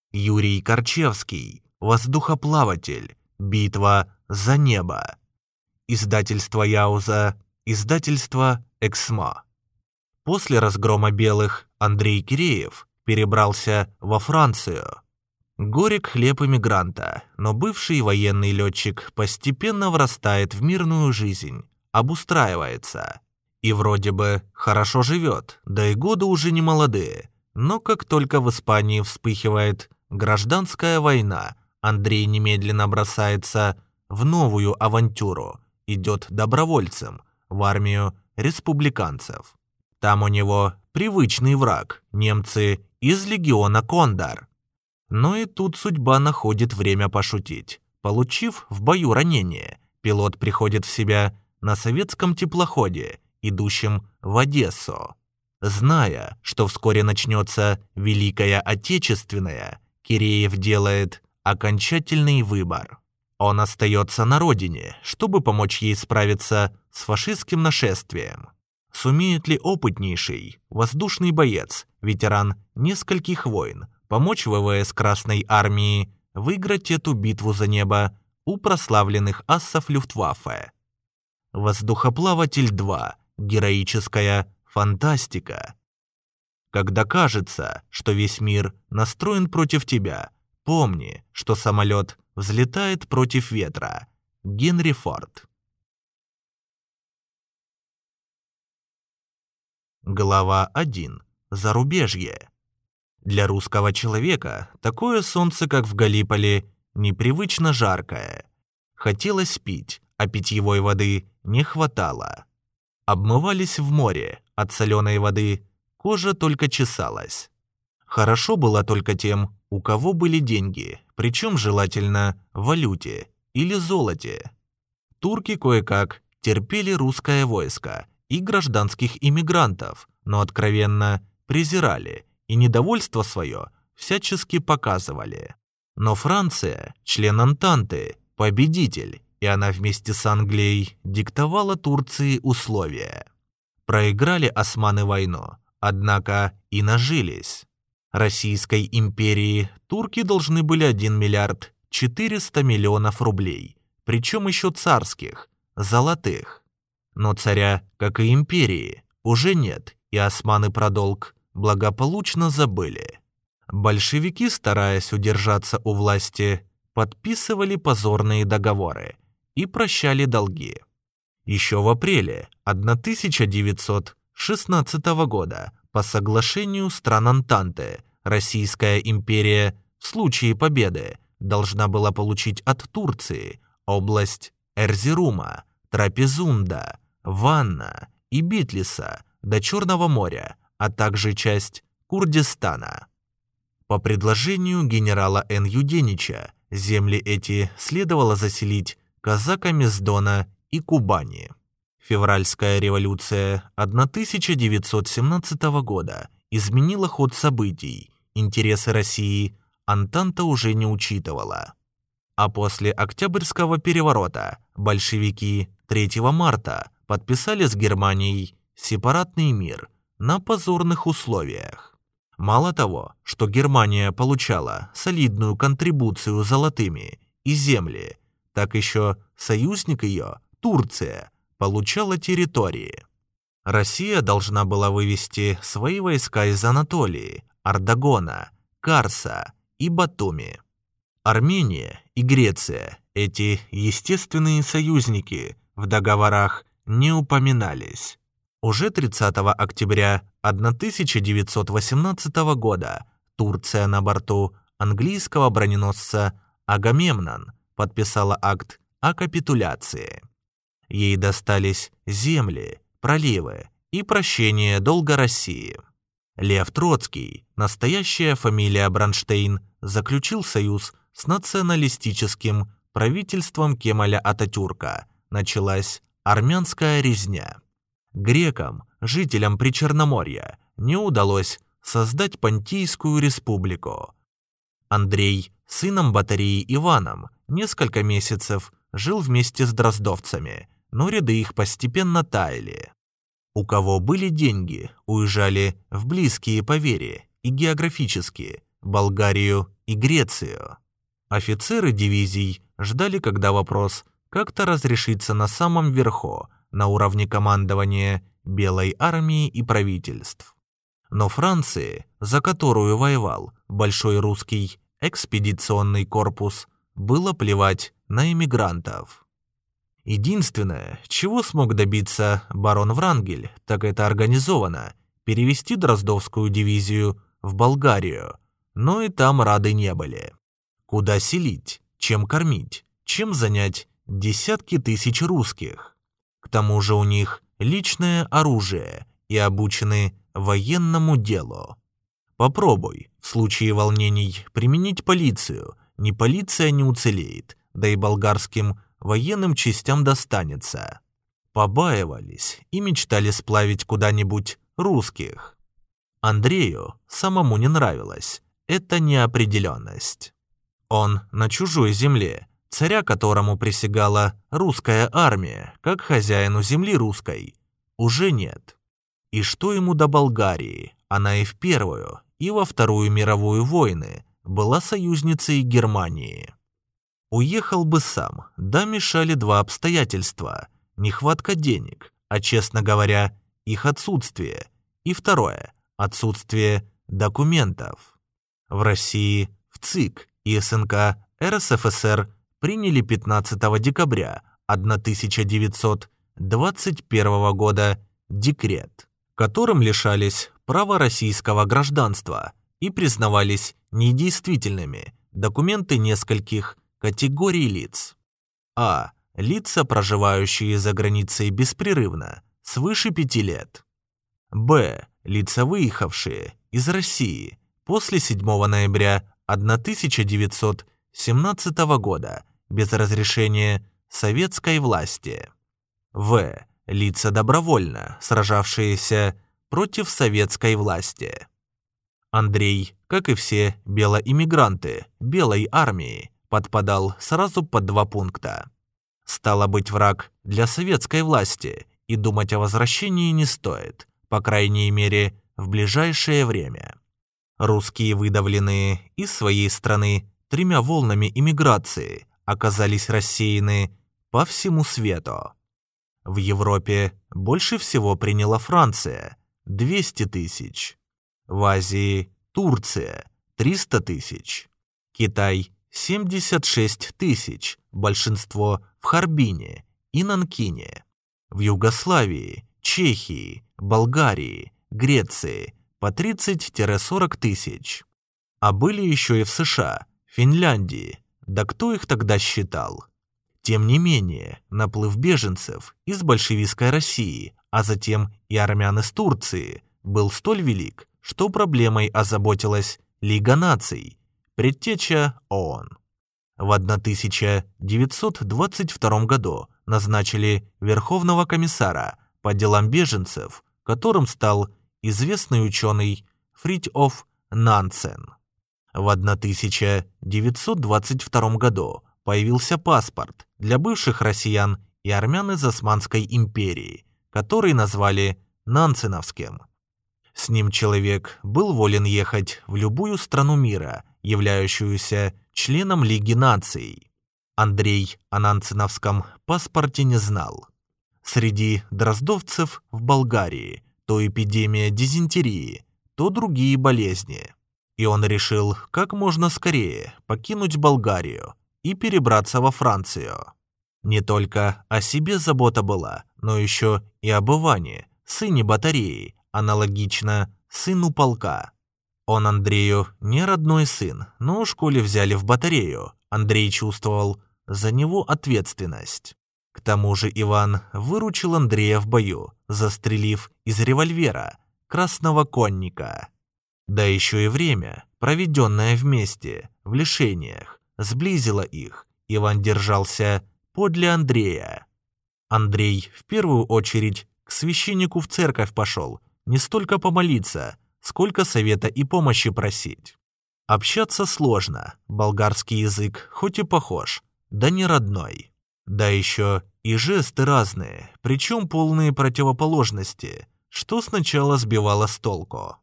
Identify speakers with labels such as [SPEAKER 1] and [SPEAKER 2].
[SPEAKER 1] Юрий Корчевский. Воздухоплаватель. Битва за небо. Издательство Яуза. Издательство Эксмо. После разгрома белых Андрей Киреев перебрался во Францию. Горек хлеб эмигранта, но бывший военный летчик постепенно врастает в мирную жизнь, обустраивается. И вроде бы хорошо живет, да и годы уже не молодые. Но как только в Испании вспыхивает гражданская война, Андрей немедленно бросается в новую авантюру, идет добровольцем в армию республиканцев. Там у него привычный враг – немцы из легиона «Кондор». Но и тут судьба находит время пошутить. Получив в бою ранение, пилот приходит в себя на советском теплоходе, идущем в Одессу. Зная, что вскоре начнется Великая Отечественная, Киреев делает окончательный выбор. Он остается на родине, чтобы помочь ей справиться с фашистским нашествием. Сумеет ли опытнейший воздушный боец, ветеран нескольких войн, помочь ВВС Красной Армии выиграть эту битву за небо у прославленных ассов Люфтваффе? Воздухоплаватель 2. Героическая фантастика. Когда кажется, что весь мир настроен против тебя, помни, что самолет взлетает против ветра. Генри Форд. Глава 1. Зарубежье. Для русского человека такое солнце, как в Галиполи, непривычно жаркое. Хотелось пить, а питьевой воды не хватало. Обмывались в море, от соленой воды кожа только чесалась. Хорошо было только тем, у кого были деньги, причем желательно в валюте или золоте. Турки кое-как терпели русское войско и гражданских иммигрантов, но откровенно презирали и недовольство свое всячески показывали. Но Франция, член Антанты, победитель, и она вместе с Англией диктовала Турции условия. Проиграли османы войну, однако и нажились. Российской империи турки должны были 1 миллиард 400 миллионов рублей, причем еще царских, золотых. Но царя, как и империи, уже нет, и османы про долг благополучно забыли. Большевики, стараясь удержаться у власти, подписывали позорные договоры и прощали долги. Еще в апреле 1916 года по соглашению стран Антанты Российская империя в случае победы должна была получить от Турции область Эрзерума, Трапезунда, Ванна и Битлиса до Черного моря, а также часть Курдистана. По предложению генерала Н. Юденича земли эти следовало заселить казаками с Дона и Кубани. Февральская революция 1917 года изменила ход событий, интересы России Антанта уже не учитывала. А после Октябрьского переворота большевики 3 марта подписали с Германией сепаратный мир на позорных условиях. Мало того, что Германия получала солидную контрибуцию золотыми и земли, так еще союзник ее, Турция, получала территории. Россия должна была вывести свои войска из Анатолии, Ардагона, Карса и Батуми. Армения и Греция, эти естественные союзники, в договорах не упоминались. Уже 30 октября 1918 года Турция на борту английского броненосца «Агамемнон» подписала акт о капитуляции. Ей достались земли, проливы и прощение долга России. Лев Троцкий, настоящая фамилия Бронштейн, заключил союз с националистическим правительством Кемаля Ататюрка. Началась армянская резня. Грекам, жителям Причерноморья, не удалось создать Понтийскую республику. Андрей, сыном Батории Иваном, несколько месяцев жил вместе с дроздовцами, но ряды их постепенно таяли. У кого были деньги, уезжали в близкие по вере и географически Болгарию и Грецию. Офицеры дивизий ждали, когда вопрос как-то разрешится на самом верху, на уровне командования Белой армии и правительств. Но Франции, за которую воевал Большой русский экспедиционный корпус, было плевать на эмигрантов. Единственное, чего смог добиться барон Врангель, так это организованно перевести Дроздовскую дивизию в Болгарию, но и там рады не были. Куда селить, чем кормить, чем занять десятки тысяч русских? К тому же у них личное оружие и обучены военному делу. Попробуй в случае волнений применить полицию, ни полиция не уцелеет, да и болгарским военным частям достанется. Побаивались и мечтали сплавить куда-нибудь русских. Андрею самому не нравилась эта неопределенность. Он на чужой земле, царя которому присягала русская армия, как хозяину земли русской, уже нет. И что ему до Болгарии? Она и в Первую, и во Вторую мировую войны была союзницей Германии. Уехал бы сам, да мешали два обстоятельства: нехватка денег, а, честно говоря, их отсутствие, и второе – отсутствие документов. В России в ЦИК и СНК РСФСР приняли 15 декабря 1921 года декрет, которым лишались права российского гражданства и признавались недействительными документы нескольких категорий лиц. А. Лица, проживающие за границей беспрерывно, свыше 5 лет. Б. Лица, выехавшие из России после 7 ноября 1917 года без разрешения советской власти. В. Лица, добровольно сражавшиеся против советской власти. Андрей, как и все белоиммигранты Белой армии, подпадал сразу под 2 пункта. Стало быть, враг для советской власти, и думать о возвращении не стоит, по крайней мере, в ближайшее время. Русские, выдавленные из своей страны 3 волнами иммиграции, оказались рассеяны по всему свету. В Европе больше всего приняла Франция – 200 тысяч. В Азии – Турция – 300 тысяч. Китай – 76 тысяч, большинство в Харбине и Нанкине. В Югославии, Чехии, Болгарии, Греции по 30-40 тысяч. А были еще и в США, Финляндии, да кто их тогда считал? Тем не менее, наплыв беженцев из большевистской России, а затем и армян из Турции, был столь велик, что проблемой озаботилась Лига наций, предтеча ООН. В 1922 году назначили Верховного комиссара по делам беженцев, которым стал известный ученый Фритьоф Нансен. В 1922 году появился паспорт для бывших россиян и армян из Османской империи, который назвали Нансеновским. С ним человек был волен ехать в любую страну мира, являющуюся членом Лиги наций. Андрей о Нансеновском паспорте не знал. Среди дроздовцев в Болгарии то эпидемия дизентерии, то другие болезни. И он решил как можно скорее покинуть Болгарию и перебраться во Францию. Не только о себе забота была, но еще и об Иване, сыне батареи, аналогично сыну полка. Он Андрею не родной сын, но в школе взяли в батарею. Андрей чувствовал за него ответственность. К тому же Иван выручил Андрея в бою, застрелив из револьвера красного конника. Да еще и время, проведенное вместе в лишениях, сблизило их. Иван держался подле Андрея. Андрей в первую очередь к священнику в церковь пошел, не столько помолиться, сколько совета и помощи просить. Общаться сложно, болгарский язык хоть и похож, да не родной. Да еще и жесты разные, причем полные противоположности, что сначала сбивало с толку.